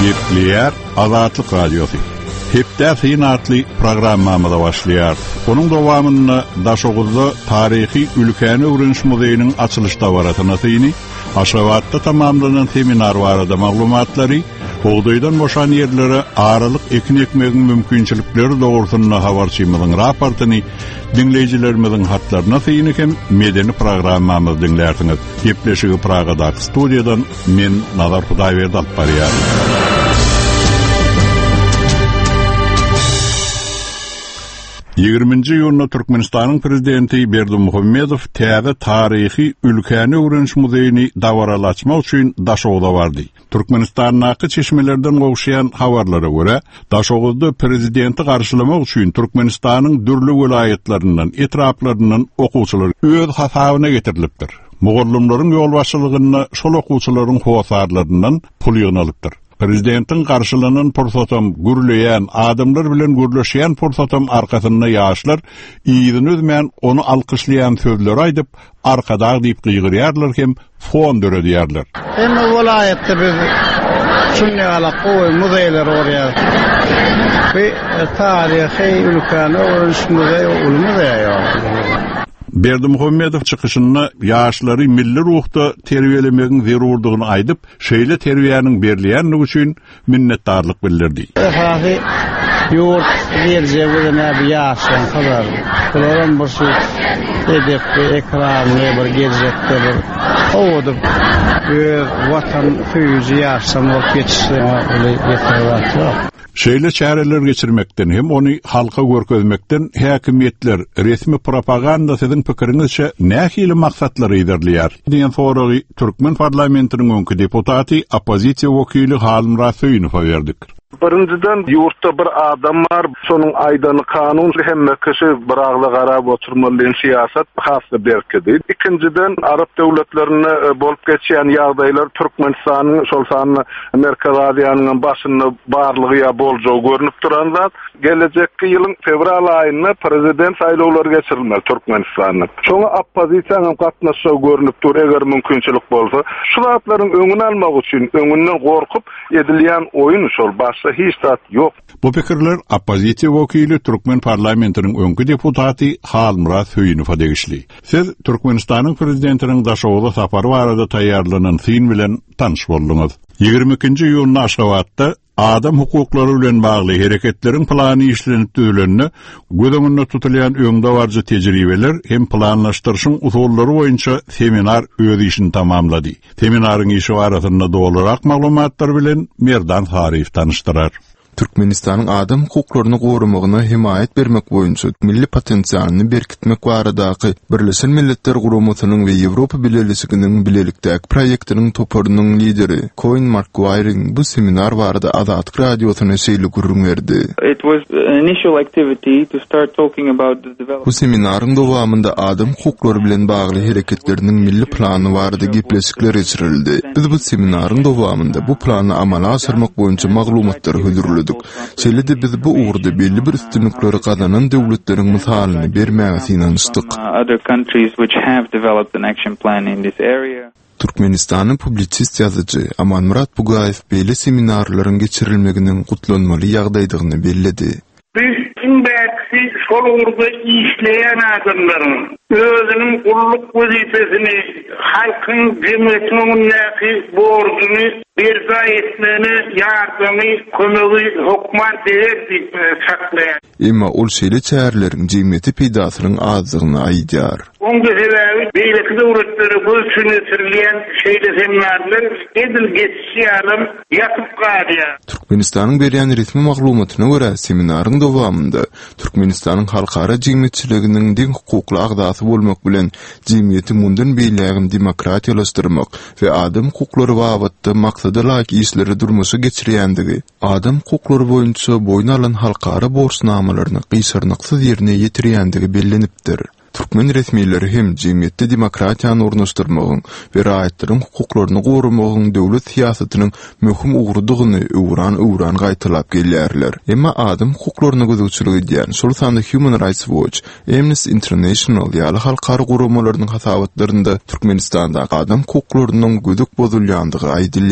Gepleyer Azatlyk Radiosu. Hepde Fin adlı programmamıza başlayar. Onun dowamında Daşoğuzda Tarihi Ülkeni Öwrenş Muzeyi'nin açılış dawaratyna syny, Aşgabatda tamamlanan seminar barada maglumatlary, Boğdaydan boşan yerlere aralık ekin ekmeğin mümkünçilikleri doğrultusunda habarçymyzyň raportyny dinleyijilerimizin hatlarına synykem medeni programmamyz dinlersiňiz. Gepleşigi Pragada studiýadan men Nazar Hudaýberdi alyp barýar. 20-nji ýylda Türkmenistanyň prezidenti Berdimuhammedow täze tarihi Ülkeni Öwrenş Muzeyi'ni dawaralaçmak üçin Daşoğuzda bardy. Türkmenistanyň çeşmelerden gowşaýan habarlara görä, Daşoğuzda prezidenti garşylamak üçin Türkmenistanyň dürli welaýatlaryndan, etraplaryndan okuwçylar öz hasabyna getirilipdir. Mugallimlaryň ýol başçylygyna şol okuwçylaryň howasarlaryndan pul ýynalypdyr. Prezidentin karşılanan pursatym gürleyen, adamlar bilen gürleşen pursatym arkasynda ýaşlar iýidin özmän onu alkışlayan sözler aýdyp arkada diýip gygyrýarlar hem fon döredýärler. Hem vilayetde biz şunday ala gowy muzeýler orýar. Ve tarihi Ülkeni Öwrenş Muzeyi ulmuzeýi. Berdimuhammedow çykyşynda ýaşlary milli ruhda terbiýelemegiň zerurdygyny aýdyp, şeýle terbiýanyň berilýänligi üçin minnetdarlyk bildirdi. Hahy ýurt berjegi näme ýaşaýan kadar. Bularym bir şu edepli ekrany bir gelecekde bir owadyp watan füýüji ýaşam bolup geçişi ýeterli. Şeýle çäreler geçirmekden hem onu halka görkezmekden häkimetler resmi propaganda sizin pikiriňizçe nähili maksatlary ýerleýär. Diýen soragy Türkmen parlamentiniň öňkü deputaty, opozisiýa wekili Halim Rasynow berdik. Birinciden yurtta bir adam var, sonun aydany kanun hemme kişi biragly garap oturmalyň siýasat hasly berkedi. İkinciden Arap döwletlerine bolup geçýän ýagdaýlar Türkmenistanyň şol sanyny Merkez Aziýanyň başynda barlygy ýa boljagy görünip duran zat. Gelecekki ýylyň fevral aýynda prezident saýlawlary geçirilmeli Türkmenistanyň. Şoňa oppozisiýanyň gatnaşygy görünip dur, eger mümkinçilik bolsa. Şu zatlaryň öňüni almak üçin öňünden gorkup edilýän oýun şol hiç tat yok. Bu pikirler opozisiýa wekili Türkmen parlamentiniň öňkü deputaty Halim Rasynow degişli. Siz Türkmenistanyň prezidentiniň Daşoğuzda sapary barada taýýarlanan fin bilen tanış boldyňyz. 22-nji ýylda Aşgabatda adam hukuklary bilen bagly hereketleriň plany işlenip düzülenini göz tutulýan öňde barjy tejribeler hem planlaşdyryşyň usullary boýunça seminar öz işini tamamlady. Seminaryň işi barasynda dolarak maglumatlar bilen Merdan Harif tanışdyrar. Türkmenistanyň adam hukuklaryny gorumagyna himayet bermek boýunça milli potensialyny berkitmek baradaky Birleşen Milletler Guramatynyň we Ýewropa Bileliginiň bilelikdäki proýektiniň toparynyň lideri Coin McGuire'ň bu seminar barada Azatlyk Radiosyna şeýle gurulmady. It was an initial activity to start talking about the development. Bu seminaryň dowamında adam hukuklary bilen bagly hereketleriň milli plany barada gepleşikler geçirildi. Biz bu seminaryň dowamında bu plany amala asyrmak boýunça maglumatlar hödürledik. Şeýle biz bu uğurda belli bir üstünlikleri kazanan döwletleriň misalyny bermäge synanyşdyk. Türkmenistanyň publisist ýazyjy Amanmurat Bugaýew belli seminarlaryň geçirilmeginiň gutlanmaly ýagdaýdygyny belledi. Bütün belki şol uğurda işleyen adamların özünün kulluk vazifesini halkın cemiyetinin borcunu berza etmeni, yardımı, kömegi hukman değer saklayan. Emma ol şeýle çärleriň cemiyeti peýdasynyň azlygyny aýdýar. Onga sebäbi beýleki döwletleri bu sünnetirilýän şeýle seminarlar edil geçýärem ýatyp galýar. Türkmenistanyň berýän resmi maglumatyna görä seminaryň dowamında Türkmenistanyň halkara cemiyetçiliginiň diň hukukly agdasy bolmak bilen cemiyeti mundan beýlegin demokratiýalaşdyrmak we adam hukuklary babatda maksada laýyk işleri durmuşa geçirýändigi, adam hukuklary boýunça boýna alan halkara borçnamalaryny gysarnyksy ýerine ýetirýändigi bellenipdir. Türkmen resmiýetleri hem jemgyýetde demokratiýany ornaşdyrmagyň we raýatlanyň hukuklaryny gorumagyň döwlet siýasatynyň möhüm ugrdygyny öwran gaýtylap gelýärler. Emma adam hukuklaryna gözükçülük edýän şol sanda Human Rights Watch, Amnesty International ýaly halkara gorumalarynyň hasabatlarynda Türkmenistanda adam hukuklarynyň gözük bozulýandygy aýdylýar.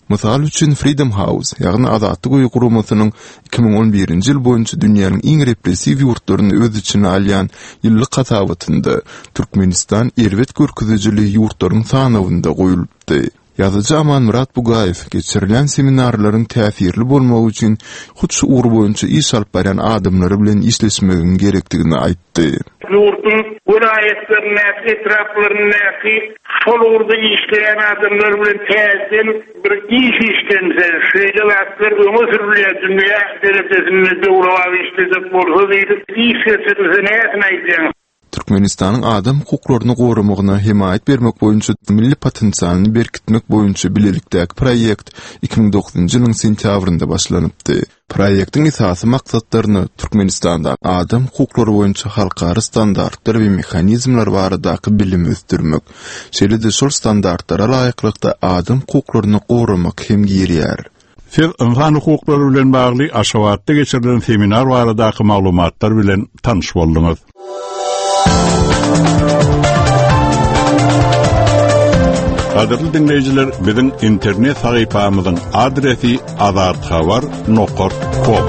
Mysal üçin Freedom House, ýagny Azatlyk Uýgy Guramasynyň 2011-nji ýyl boýunça dünýäniň iň repressiw ýurtlaryny öz içine alýan ýyllyk hasabatynda Türkmenistan erwet görkezijili ýurtlaryň sanawynda goýulypdy. Ýazyjy Aman Murat Bugaýew geçirilen seminarlaryň täsirli bolmagy üçin hutşy uğur boýunça iş alyp baran adamlary bilen işleşmegin gerekdigini aýtdy. Yurtun vilayetlerine, etraflarına, şol urda işleyen adamlar bilen täzeden bir iş işlense, şeýle wagtlar öňe sürülýär dünýä derecesinde döwrawa işlejek bolsa diýip iş geçirilse näme aýdýan? Türkmenistanyň adam hukuklaryny gorumagyna himayet bermek boýunça milli potensialini berkitmek boýunça bilelikdäki proýekt 2009-njy ýylyň sentýabrynda başlanypdy. Proýektiň esasy maksatlaryny Türkmenistanda adam hukuklary boýunça halkary standartlar we mexanizmler baradaky bilimi ösdürmek, şeýle-de şol standartlara laýyklykda adam hukuklaryny gorumak hem girýär. Siz insan hukuklary bilen bagly Aşgabatda geçirilen seminar baradaky maglumatlar bilen tanyş boldyňyz. Qadirli dinleyijiler, bizim internet sahypamyzyň adresi azatxabar.com.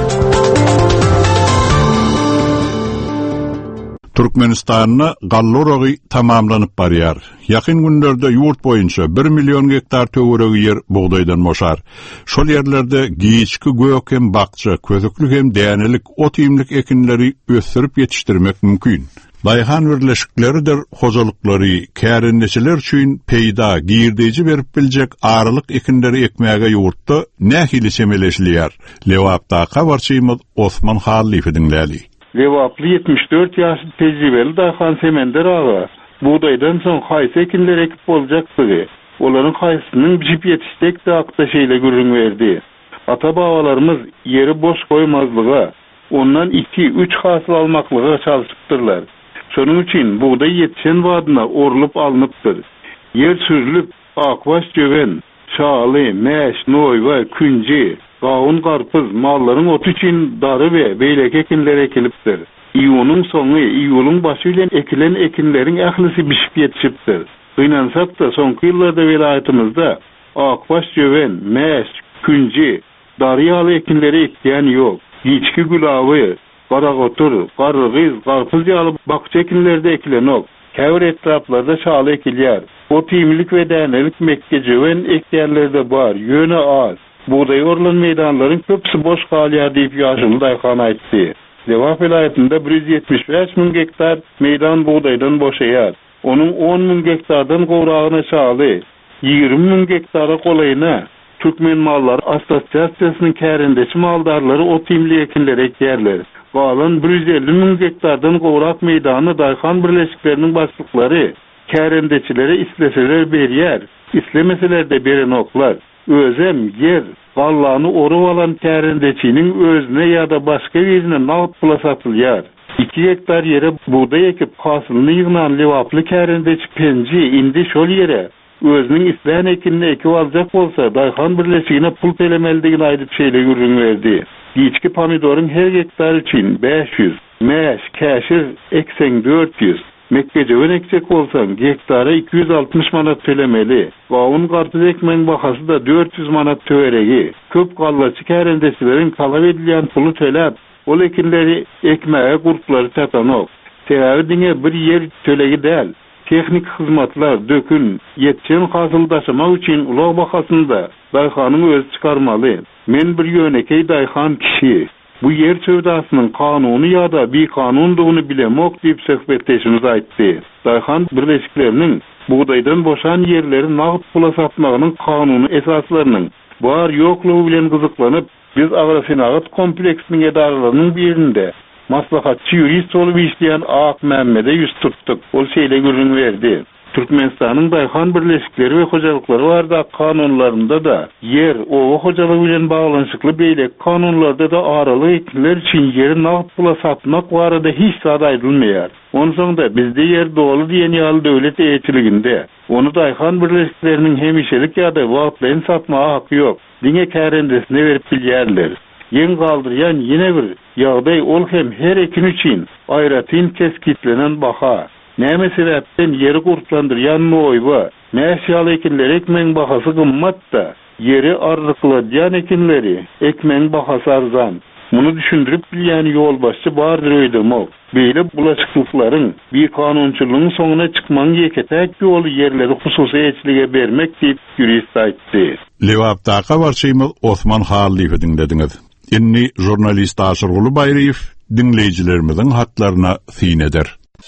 Türkmenistanyň galluragy tamamlanyp barýar. Ýakyn günlerde ýurt boýunça 1 million hektar töweregi ýer buğdaýdan boşar. Şol ýerlerde giçki gök hem bakça, közüklük hem dänelik ot ýymlyk ekinleri ösürip ýetişdirmek mümkin. Daýhan birleşikleridir hojalyklary, kärendeçiler üçin peýda, girdeji berip biljek aralyk ekinleri ekmäge ýurtda nähili semeleşilýär. Lewapda habarçymyz Osman Halliýew dinläli. Lewaply 74 ýaşly tejribeli daýhan semender aga. Buğdaýdan soň haýsy ekinler ekip boljakdygy, olaryň haýsynyň bijip ýetişdekde akda şeýle görüň berdi. Ata-babalarymız ýeri boş goýmazlyga, ondan 2-3 hasyl almaklyga çalışypdyrlar. Şonuň üçin buğday ýetişen wadyna orulup alınıpdyr. Yer süzülüp, akbaş jöwen, şaly, mäş, noýwa, künji, gawun, garpyz mallaryň oty üçin dary we beýlek ekinler ekilipdir. Iýunyň soňy, iýulyň başy bilen ekilen ekinleriň ählisi bişip ýetişipdir. Gynansak da soňky ýyllarda welaýatymyzda akbaş jöwen, mäş, künji, dary ýaly ekinleri ekýän ýok. Giçki gulawy, garagotur, gargyz, garpyz ýaly bakça ekinlerde ekilenok. Käbir etraplarda şaly ekilýär. O tiýimlik we dänelik mekkejewen ekýärlerde bar, ýöne az. Buğday orlan meýdanlaryň köpsi boş galýar diýip ýaşyly daýhan aýtdy. Lewap vilayetinde 175.000 hektar meýdan buğdaýdan boşaýar. Onuň 10.000 hektardan gowragyna şaly, 20.000 hektara golaýyna Türkmen Mallar Assosiasiýasynyň kärendeçi maldarlary o tiýimli ekinler ekýärler. Galan 150.000 hektardan gowrak meýdany daýhan birleşikleriniň başlyklary kärendeçilere isleseler berýär, islemeseler de berenoklar. Özem yer, gallany orup alan kärendeçiniň özüne ýa-da başga ýerine nagd pula satylýar. 2 hektar ýere buğday ekip hasylyny ýygnan lewaply kärendeçi penji indi şol ýere özüniň isleýän ekinini ekip aljak bolsa, daýhan birleşigine pul telemeldigini aýdyp şeýle ýürüň berdi. Giçki pomidoryň her hektar üçin 500, mäş, käşir eksen 400, mekkejewen eksek bolsaň hektara 260 manat tölemeli. Gawun, garpyz ekmeň bahasy da 400 manat töweregi. Köp gallaçy kärendeçileriň talap edilýän puly töläp, ol ekinleri ekmäge gurtlary satanok. Sebäbi diňe bir ýer tölegi däl. Teknik hyzmatlar, dökün, ýetişen hasyldaşymak üçin ulak bahasynda daýhanyň özü çykarmaly. Men bir ýönekey daýhan kişi. Bu yer sövdasynyň kanuny ýa-da bir kanundygyny bilemok diýip söhbetleşimiz aýtdy. Daýhan birleşikleriniň buğdaýdan boşan ýerleri nagd pula satmagynyň kanuny esaslarynyň bar ýoklugy bilen gyzyklanyp, biz Agrosenagat kompleksiniň edaralarynyň birinde maslahatçı jurist olup işleyen Ak Mehmede yüz tuttuk. Ol şeýle görüň berdi. Türkmenistanyň daýhan birleşikleri we hojalyklary barda kanunlarynda da yer, owa hojalygy bilen baglanyşykly beýlek kanunlarda da araly ekinler üçin ýeri nagd pula satmak barada hiç zat aýdylmaýar. Onuň soňda bizde ýer dowly diýen ýaly döwlet eýetiliginde onu daýhan birleşikleriniň hemişelik ýa-da wagtlaryň satmagy haky ýok. Diňe kärendesine berip bilýärler. Yen galdyrýan ýene bir ýagdaý ol hem her ekin üçin aýratyn keskitlenen baha. Näme sebäpden ýeri gurtlandyrýan noýba, mäş ýaly ekinler ekmeň bahasy gymmat da, yeri arryklayan ekinleri, ekmeň bahasy arzan. Muny düşündirip bilýän ýolbaşçy bardyr öýdemok. Beýle bulaşyklyklaryň bir kanunçylygyň soňuna çykmaň ýeketäk ýoly ýerleri hususy eçlige bermek diýip jurist aýtdy. Lewapdaqa barçymyz Osman Hallywy dinlediňiz. Inni jurnalist Aşyr Gulubayriýew dinleýijilerimiziň hatlaryna syn eder.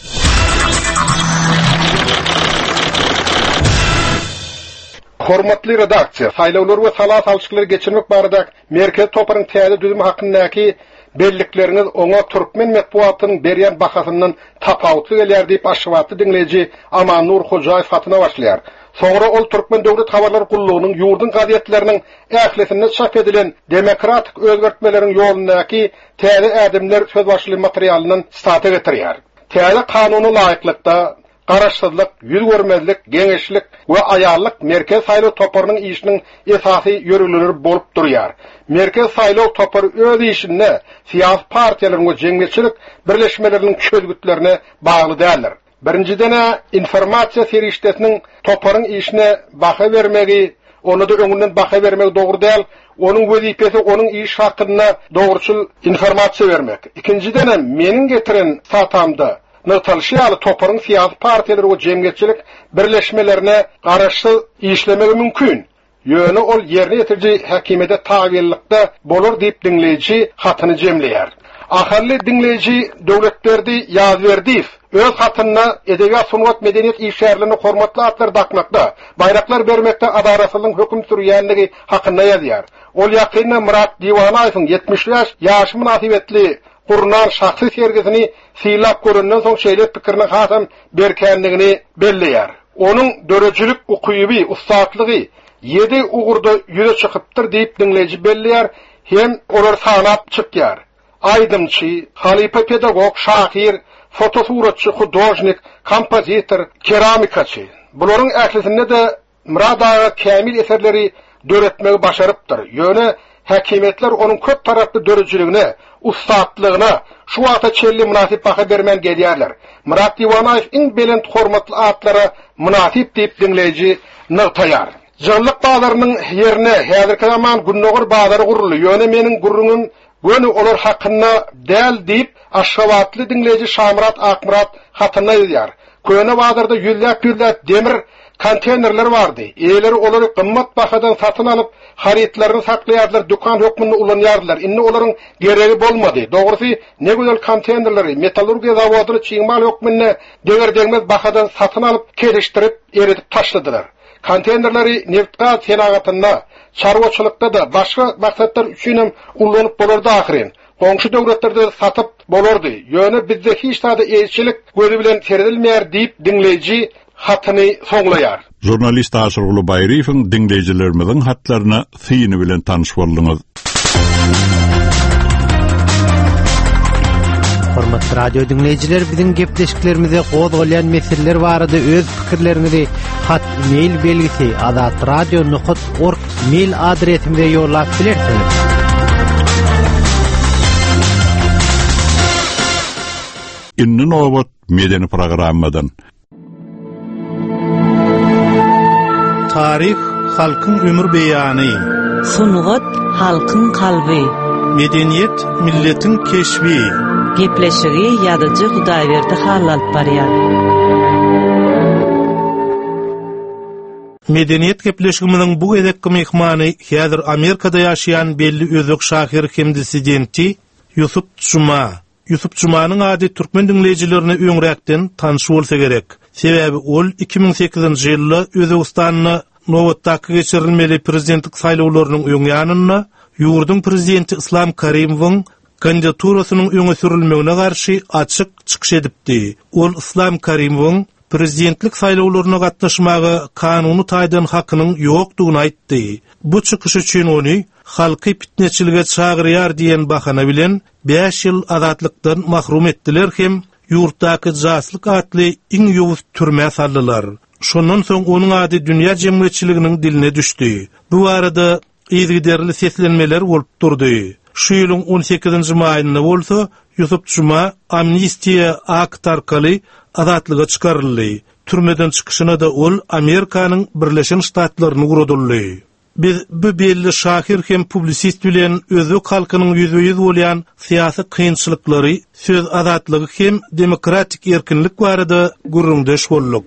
Hormatly redaksiýa, saýlawlar we salat alçyklary geçirmek barada merkez toparyň täze düzümi hakyndaky bellikleriniz oňa türkmen medeniýetynyň berýän bahasyndan tapawutly gelýär diýip aşywatdy dinleýiji Aman Nur Hojaýew hatyna başlaýar. Soňra ol Türkmen Döwlet Habarlar Gullugynyň ýurdun gazetleriniň ählisinde çap edilen demokratik özgertmeleriň ýolundaky täze ädimler söz başly materialynyň stat getirýär. Täze kanuny laýyklykda garaşsyzlyk, ýüz görmezlik, geňeşlik we aýallyk merkez saýlaw toparynyň işiniň esasy ýörüleri bolup durýar. Merkez saýlaw topary öz işine siýasy partiýalaryň we jeňmeçilik birleşmeleriniň çözgütlerine bagly däldir. Birinciden informasiýa serişdesiniň toparyň işine baha bermegi, onu da öňünden baha bermek dogry däl. Onun wezipesi onun iş hakynda dogruçul informasiýa bermek. İkinciden meniň getiren satamda nötralşýaly toparyň siýasy partiýalary we jemgyýetçilik birleşmelerine garaşsyz işlemegi mümkin. Ýöne ol ýerine ýetirji häkimede tabiýlykda bolar diýip dinleýiji hatyny jemleýär. Ahirli dinleýiji döwletlerdi ýazberdi. Öz hatyna edebiýat, sunat, medeniýet işgärlerini hormatly atlar dakmakda, bayraklar bermekde adarasylyň höküm sürýänligi hakynda ýazýar. Ol ýakynda Murat Diwanaýewiň 70 ýaş münasibetli Kur'an şahsy sergisini silap göründen soň şeýle pikirini hasam berkenligini belleýär. Onuň dörejilik ukyby, ustadlygy 7 ugurda ýüze çykypdyr diýip dinleýiji belleýär, hem olar sanap çykýar. Aydymçy, halipa pedagog, şahyr, fotosuratçy, hudojnik, kompozitor, keramikaçy. Bularyň ählisinde de muradaga kämil eserleri döretmegi başarypdyr. Ýöne häkimetler onuň köp taraply dörejiligine, ustadlygyna şu wagta çelli münasip baha bermen gelýärler. Murat Diwanaýew iň belent hormatly atlara münasip diýip dinleýiji nagtaýar. Janlyk baglarynyň ýerine häzirki zaman Günnogor baglary guruldy. Ýöne meniň gurrunun göni olar hakynda däl diýip aşgawatly dinleýiji Şamrat Akmurat hatyna ýazýar. Köne baglarda ýüllek demir konteynerler vardy. Eýleri olary gymmat bahadan satyn alyp, haritlaryny saklaýardylar, dukan hökmünde ulanýardylar. Inni olaryň geregi bolmady. Dogrusy, ne güzel konteynerleri metallurgiýa zawodyny çyňmal hökmünde degerdegmez bahadan satyn alyp, kelişdirip, eredip taşladylar. Konteynerleri neftga senagatynda, çarwaçylykda da başga maksatlar üçin hem ullanyp bolardy ahyren. Goňşy döwletlerde satyp bolardy. Ýöne bizde hiç taýda eýçilik gözi bilen seredilmeýär diýip dinleýiji hatyny soňlaýar. Jurnalist Aşyr Gulubayriýewiň dinleýijilerimiziň hatlaryna syny bilen tanyş boldyňyz. Hormatly radio dinleýijiler, biziň gepleşiklerimize gozgolýan meseleler barada öz pikirlerinizi hat mail belgisi azatradio.org mail adresimize ýollap bilersiňiz. Inni nowat medeni programmadan. Tarih halkyň ömür beýany. Sunugat halkyň kalby. Medeniýet milletiň keşbi. Gepleşigi ýadyjy Hudaýberdi hal alyp barýar. Medeniýet gepleşigimiň bu edekki mehmany häzir Amerikada ýaşaýan belli özök şahyr hem dissidenti Ýusup Çuma. Ýusup Çumanyň ady türkmen dinleýijilerine öňräkden tanyş bolsa gerek. Sebäbi ol 2008-nji ýylda Özbegistanyny nowatdaky geçirilmeli prezidentlik saýlawlarynyň öňýanyna ýurdun prezidenti Islam Karimowyň kandidaturasynyň öňe sürilmegine garşy açyk çykyş edipdi. Ol Islam Karimowyň prezidentlik saýlawlaryna gatnaşmagy kanuny taýdan hakynyň ýokdugyny aýtdy. Bu çykyş üçin ony halky fitneçilige çagyrýar diýen bahana bilen 5 ýyl azatlykdan mahrum etdiler hem ýurtdaky jaslyk atly iň ýowuz türme saldylar. Şondan soň onuň ady dünýä jemgyýetçiliginiň diline düşdi. Bu arada ýygyderli seslenmeler bolup durdy. Şu ýylyň 18-nji maýynda bolsa Ýusup Çuma amnistiýa akt arkaly azatlyga çykaryldy. Türmeden çykyşyna da ol Amerikanyň Birleşen Ştatlaryny guradyldy. Biz bu belli şahir hem publisist bilen özü halkynyň ýüzüýüz bolýan syýasy kynçylyklary, söz azatlygy hem demokratik erkinlik barada gurrundaş bolduk.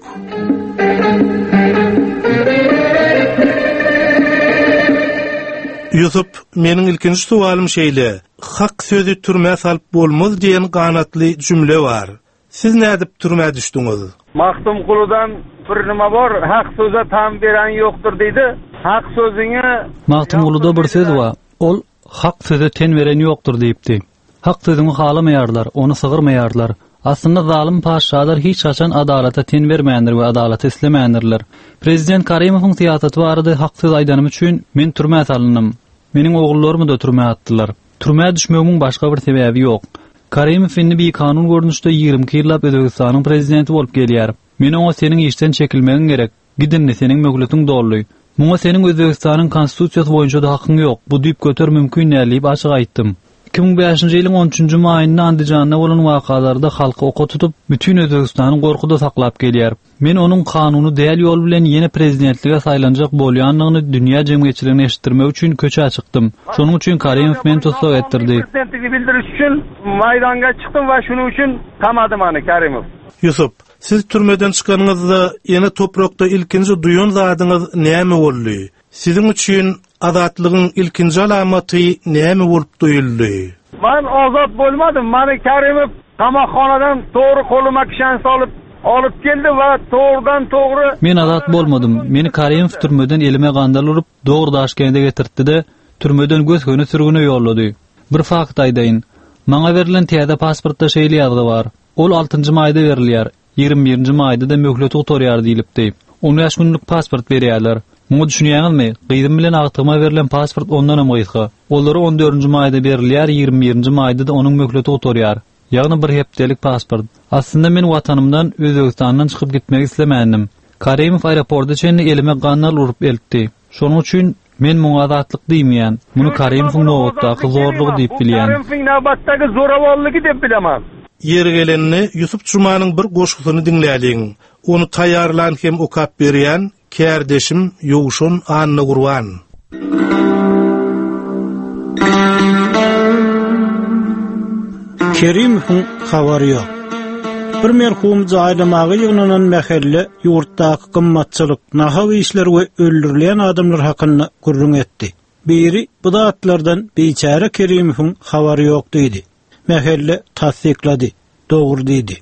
Yusuf, meniň ilkinji sualym şeýle, hak sözü türme salyp bolmaz diýen ganatly jümle bar. Siz nädip türme düşdiňiz? Mahtum Kulu'dan bir nima bar, hak söze tam beren ýokdur diýdi. Hak sözüňi Mahtum Kulu'da bir söz bar. Ol hak söze ten beren ýokdur diýipdi. Hak sözüňi halamaýarlar, onu sygyrmaýarlar. Aslında zalim paşalar hiç kaçan adalata ten bermeýändir we adalaty islemeýändirler. Prezident Karimowyň syýasaty barada hak söz aýdanym üçin men türme salynnym. Meniň ogullarym da türme atdylar. Türme düşmegiň başga bir sebebi ýok. Karimow indi bir kanun görnüşde 20 ýyllap Özbegistanyň prezidenti bolup gelýär. Men oňa seniň işden çekilmegiň gerek. Gidinni seniň mögletin dolly. Muňa seniň Özbegistanyň konstitusiýasy boýunça da hakyň ýok. Bu diýip göter mümkin näliýip açyk aýtdym. 2005-nji ýylyň 13-nji maýynda Andijanda bolan wakalarda halky oka tutup, bütün Özbegistanyň gorkuda saklap gelýär. Men onuň kanuny däl ýol bilen ýene prezidentlige saýlanjak bolýanlygyny dünýä jemgyýetçiligine eşitdirmek üçin köçe çykdym. Şonuň üçin Karimow meni toslap etdirdi. Prezidentligiňi bildiriş üçin maýdanga çykdym we şunuň üçin tamadym any Karimow. Yusuf, siz türmeden çykanyňyzda ýene toprakda ilkinji duýan zadyňyz näme boldy? Siziň üçin azatlygyň ilkinji alamaty näme bolup duýuldy? Men azat bolmadym. Meni Karimow tamakhanadan toğry koluma kişen salyp alıp geldi we toğrudan toğry. Men azat bolmadım. Meni Karimow türmeden elime gandal urup dogry Daşkende getirtdi-de türmeden gözgöne sürgüne ýollady. Bir fakt aýdaýyn. Maňa berilen täze pasportda şeýle ýazgy bar. Ol 6-njy maýda berilýär. 21-nji maýda da möhlet oturýar diýilipdi. 10 ýaş günlük pasport berýärler. Muňa düşünýäňizmi? Gyýdym bilen agtyma berilen pasport ondan hem gyýyky. Olary 14-nji maýda berilýär, 21-nji maýda da onuň möhleti oturýar. Ýagny bir hepdelik pasport. Aslında men watanymdan Özbegistandan çykyp gitmek islemäňdim. Karimow aeroportda çenli elime gannal urup eltdi. Şonuň üçin men muňa azatlyk diýmeýän. Muny Karimowyň nowatdaky zorlugy diýip bilýän. Karimowyň nowatdaky zorawallygy diýip bilemem. Yer gelenini Yusuf Cumanyň bir goşgusyny dinläliň. Onu taýýarlan hem okap berýän Kärdeşim Ýowşun Anna Gurban. Kerimovň habary ýok. Bir merhum zaýlamagy ýygnanan mähelle ýurtdaky gymmatçylyk, nahaw işler we öldürilen adamlar hakynda gurrun etdi. Biri bu zatlardan beçara Kerimowyň habary ýok diýdi. Mähelle tasdiklady, dogry diýdi.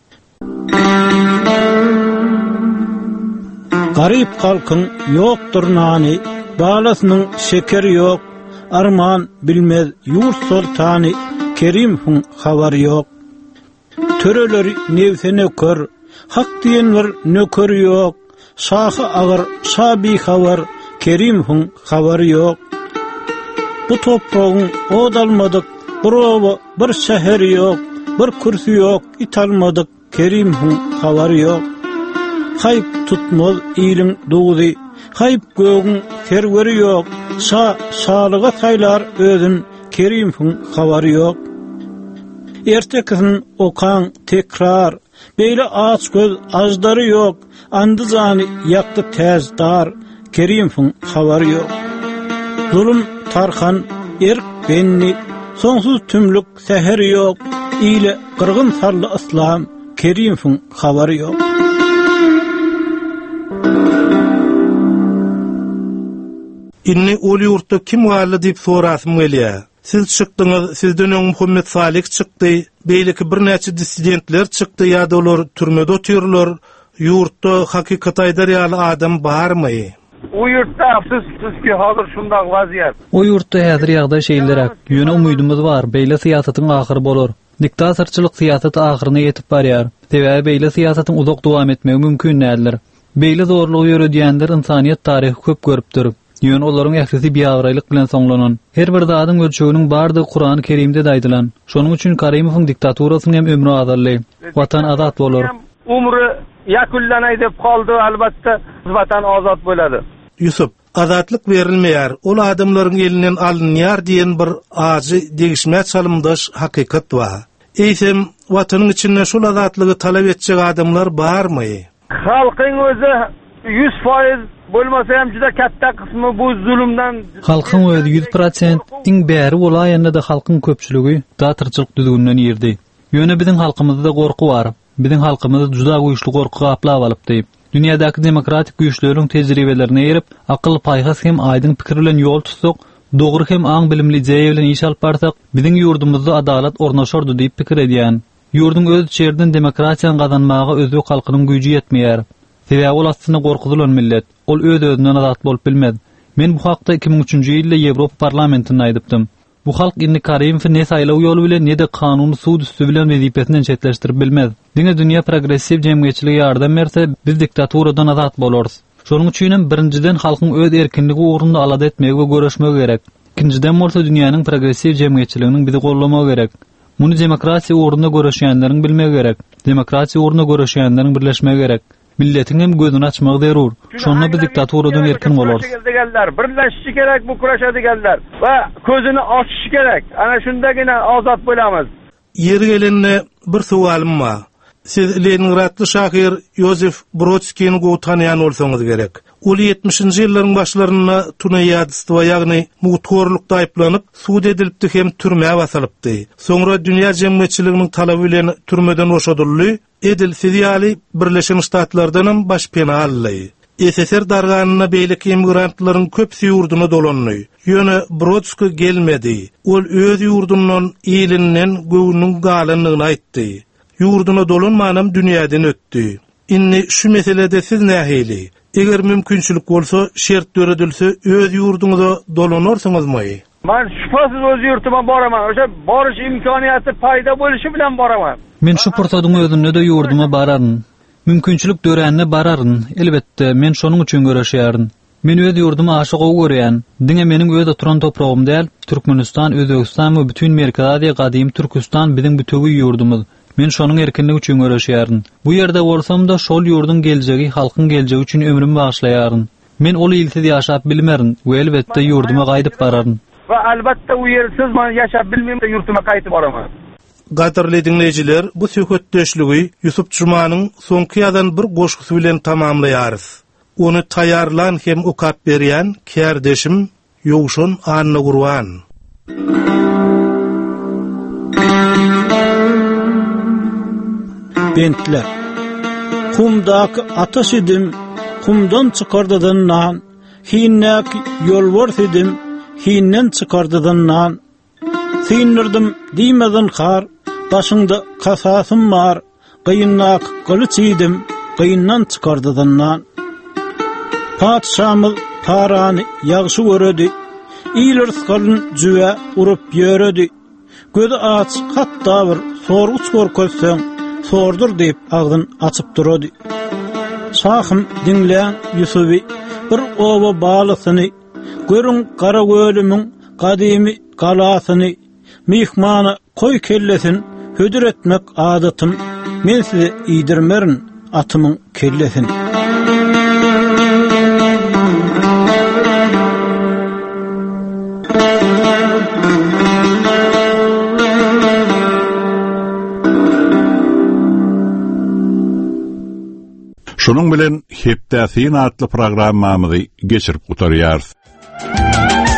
Garip halkyň ýokdur nany, balasynyň şekeri ýok, arman bilmez ýurt sultany, Kerimowyň habary ýok. Töreleri nevsene kör, hak diýenler nökeri ýok, şahy agyr, şabi habar, Kerimowyň habary ýok. Bu topragyň odalmadyk, birowa bir şäher ýok, bir kursi ýok, italmadyk, Kerimowyň habary ýok. Hayp tutmaz ýylyň dugy, hayp gögüň serweri ýok, şalyga saýlar özün, Kerimowyň habary ýok. Ertekin okan tekrar, beýle aç göz ajdary ýok, andyzany ýakdy täz dar, Kerimowyň habary ýok. Zulüm tarhan erk benni, soňsuz tümlük seher ýok, ýyle gyrgyn sarly islam, Kerimowyň habary ýok. Inni ol ýurtda kim garly diýip sorasym gelýär. Siz çykdyňyz, sizden öň Muhammed Salik çykdy, beýleki bir näçe dissidentler çykdy ýa-da olar türmede oturýarlar. Ýurtda hakykat aýdar ýaly adam barmy? O ýurtda afsuski hazır şunday waziýet. O ýurtda häzir ýagdaý şeýlerak, ýöne umydymyz bar, beýle syýasatyň ahyry bolar. Diktatorçylyk syýasaty ahyryna ýetip barýar. Sebäbi beýle syýasatyň uzak dowam etmegi mümkin nädir. Beýle zorlugy ýöredýänler insaniýet taryhy köp görüpdir. Ýöne olaryň ähli biýagraýlyk bilen soňlanan. Her bir zadyň ölçeginiň bardygy Qur'an-ı Kerimde daýdylan. Şonuň üçin Karimowyň diktaturasyny hem ömrü azally. Watan azat bolar. Umry ýakullanay dep galdy, albatta watan azat bolady. Yusuf, azatlyk berilmeýär. Ol adamlaryň elinden alynýar diýen bir azy degişme çalymdaş hakykat bar. Eýsem watanyň içinde şol azatlygy talap etjek adamlar barmy? Halkyň özü 100% bolmasa hem juda katta kısmı bu zulümden Halkyň özi 100% iň bäri bolaýanda da halkyň köpçüligi datyrçylyk düzgünden ýerdi. Ýöne biziň halkymyzda gorku bar. Biziň halkymyz juda güýçli gorku gaplap alypdy. Dünýädäki demokratik güýçleriň tejribelerine ýerip, akyl paýhas hem aýdyň pikir bilen ýol tutsak, dogry hem aň bilimli jeýe bilen iş alyp barsak, biziň ýurdumyzda adalat ornaşardy diýip pikir edýän. Ýurdun öz çerden demokratiýany gazanmagy özü halkynyň güýji ýetmeýär. Sebäbi ol aslynda gorkulan millet, ol öz-özünden azat bolup bilmedi. Men bu hakda 2003-nji ýylda Ýewropa parlamentinde aýdypdym. Bu halk indi Karimovy ne saýlaw ýoly bilen ne de kanuny suud üstü bilen wezipesinden çetleşdirip bilmedi. Diňe dünýä progressiw jemgyýetçiligi ýardam berse, biz diktaturadan azat bolarys. Şonuň üçin birinciden halkyň öz erkinligi ugrunda alada etmegi we görüşmegi gerek. İkinciden bolsa dünýäniň progressiw jemgyýetçiliginiň bizi gollamagy gerek. Muny demokratiýa ugrunda görüşýänleriň bilmegi gerek. Demokratiýa ugrunda görüşýänleriň birleşmegi gerek. Milletiň hem gözüni açmagy derur. Şonda biz diktaturadan erkin bolarys. Birleşişi gerek, bu kuraşa digenler ve gözünü açışı gerek. Ana şundagina azat bolamyz. Ýeri gelende bir sualym bar. Siz Leningradly şahyr Yosef Brodskiýni gowy tanýan bolsaňyz gerek. Ol 70-nji ýyllaryň başlaryna tunaýadystwa ýagny mugtorlukda aýplanyp, suud edilipdi hem türmäge basalypdy. Soňra dünýä jemgyýetçiliginiň talaby bilen türmeden boşadyldy. Edilsiz ýaly Birleşen Ştatlardan baş pena aldy. SSR darganyna beýlik emigrantlaryň köpsi ýurduna dolandy. Ýöne Brodski gelmedi. Ol öz ýurdundan ýylynyň göwnüň galanlygyny aýtdy. Ýurduna dolanmanam dünýäden ötdi. Inni şu meselede siz nähili? Eger mümkinçilik bolsa, şert döredilse öz ýurduňyza dolanarsyňyzmy? Men şüphesiz öz ýurtuma baraman. Oşa barış imkaniýaty paýda boluşy bilen baraman. Men şu pursadyň özünde de ýurduma bararyn. Mümkinçilik döränne bararyn. Elbetde men şonuň üçin görüşýärdim. Men öz ýurduma aşyk görýän. Diňe meniň öz oturan topragym däl, Türkmenistan, Özbegistan we bütün Merkez Aziýa gadymy Türkistan biziň bütügi ýurdumyz. Men şonuň erkinligi üçin görüşýärdim. Bu ýerde bolsam da şol ýurdun geljegi, halkyň geljegi üçin ömrümi bagşlaýaryn. Men ol ýylsy ýaşap bilmerin we elbetde ýurduma gaýdyp bararyn. Ve elbette o yersiz man yaşap bilmem de yurtuma kayıtıp aramam. Gadarly dinleyijiler, bu söhbetdeşligi Ýusup Çumanyň soňky ýazan bir goşgusy bilen tamamlaýarys. Onu taýarlan hem ukap berýän kärdeşim Ýowşan Anna Gurwan. Bentler. Kumdak ataş edim, kumdan çıkardıdan nan, hinnak yolvars edim, hinnen çıkardıdan nan. Sinirdim diýmeden kar, başyňda kasasym bar, gynnak gılıç edim, gynnan çıkardıdan nan. Padşamyz parany ýagşy göredi, iýler skalyn jüwe urup ýöredi. Gözi aç hatda bir sorguç görkezseň, sordur diýip agdyn açyp durady. Şahym dinleýän Ýusuby bir owa balysyny, görüň gara gölümiň gadymy galasyny, mihmana koy kellesin hödür etmek adatym, men sizi iýdirmerin atymyň kellesin. Şunun bilen Hepdäsin adly programmamyzy geçirip gutarýarys.